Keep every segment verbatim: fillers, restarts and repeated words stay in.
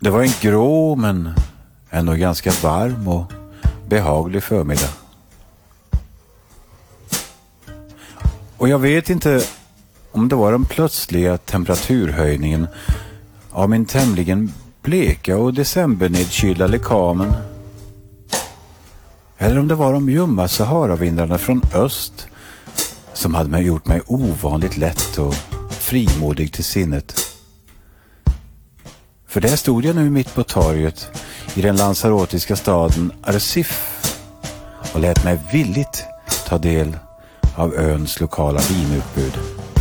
Det var en grå men ändå ganska varm och behaglig förmiddag. Och jag vet inte om det var den plötsliga temperaturhöjningen av min tämligen bleka och decembernedkylda lekamen, eller om det var de ljumma Saharavindarna från öst som hade gjort mig ovanligt lätt och frimodig till sinnet. För där stod jag nu mitt på torget i den lanzarotiska staden Arrecife och lät mig villigt ta del av öns lokala vinutbud.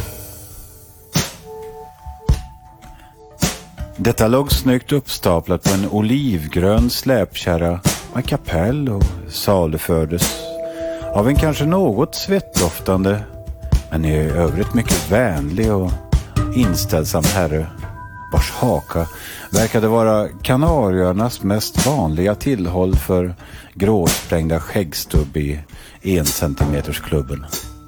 Detta låg snyggt uppstaplat på en olivgrön släpkärra med kapell och salufördes av en kanske något svettdoftande men i övrigt mycket vänlig och inställsam herre, vars haka verkade vara Kanarieöarnas mest vanliga tillhåll för gråsprängda skäggstubb i en centimeters klubben.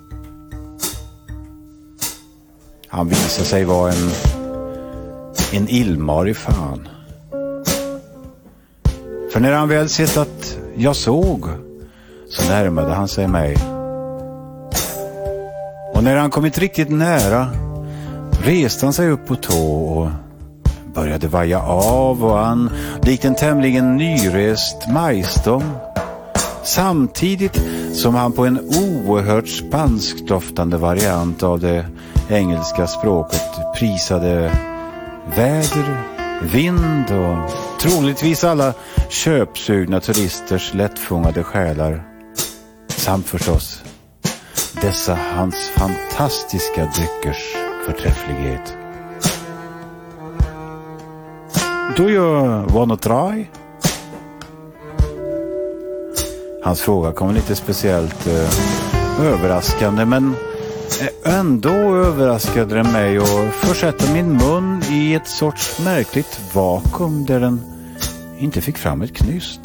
Han visade sig vara en en illmar i fan. För när han väl sett att jag såg, så närmade han sig mig. Och när han kommit riktigt nära reste han sig upp på tå och började vaja av och an likt en tämligen nyrest majstom, samtidigt som han på en oerhört spanskdoftande variant av det engelska språket prisade väder, vind och troligtvis alla köpsugna turisters lättfångade själar, samt förstås dessa hans fantastiska dryckers förträfflighet. Do you wanna try? Hans fråga kom lite speciellt eh, överraskande, men ändå överraskade den mig och försatte min mun i ett sorts märkligt vakuum där den inte fick fram ett knyst.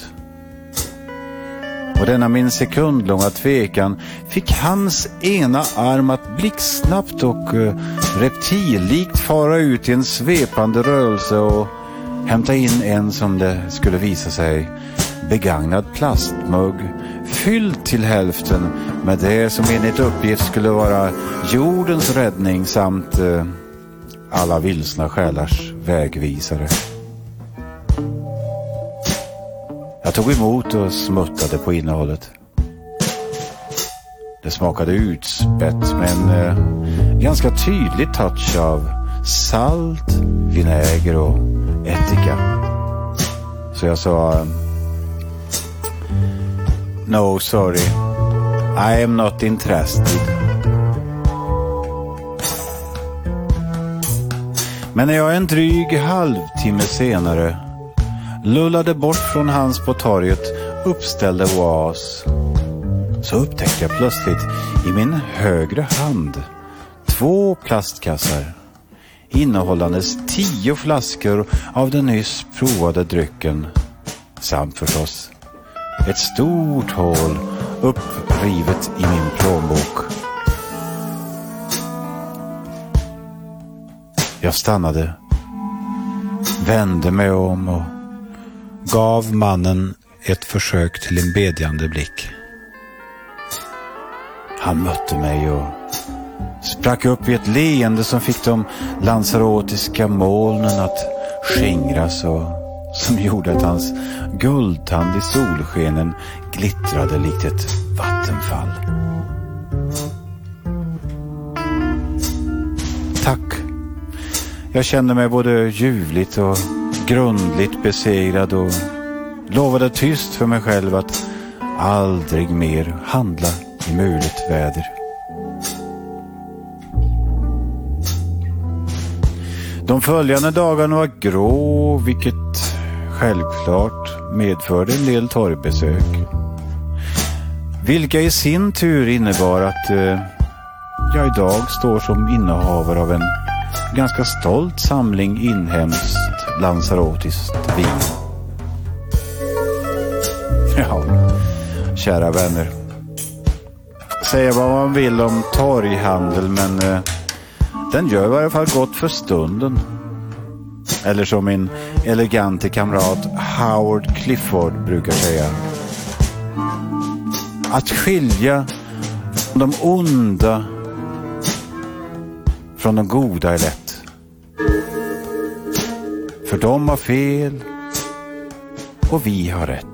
Och denna min sekundlånga tvekan fick hans ena arm att blixtsnabbt och uh, reptillikt fara ut i en svepande rörelse och hämta in en, som det skulle visa sig, begagnad plastmugg fylld till hälften med det som enligt uppgift skulle vara jordens räddning samt uh, alla vilsna själars vägvisare. Jag tog emot och smuttade på innehållet. Det smakade utspätt med en eh, ganska tydlig touch av salt, vinäger och ättika. Så jag sa: No, sorry. I am not interested. Men när jag en dryg halvtimme senare lullade bort från hans på torget uppställda oas, så upptäckte jag plötsligt i min högra hand två plastkassar innehållandes tio flaskor av den nyss provade drycken, samt förstås ett stort hål upprivet i min plånbok. Jag stannade, vände mig om och gav mannen ett försök till en bedjande blick. Han mötte mig och sprack upp i ett leende som fick de lanzarotiska molnen att skingras och som gjorde att hans guldtand i solskenen glittrade likt ett vattenfall. Tack. Jag kände mig både ljuvligt och grundligt besegrad och lovade tyst för mig själv att aldrig mer handla i mulet väder. De följande dagarna var grå, vilket självklart medförde en del torgbesök, vilka i sin tur innebar att eh, jag idag står som innehavare av en ganska stolt samling inhemskt lanzarotiskt vin. Ja, kära vänner, säga vad man vill om torghandel, men eh, den gör i varje fall gott för stunden. Eller som min elegante kamrat Howard Clifford brukar säga: att skilja de onda från de goda är lätt. För de har fel och vi har rätt.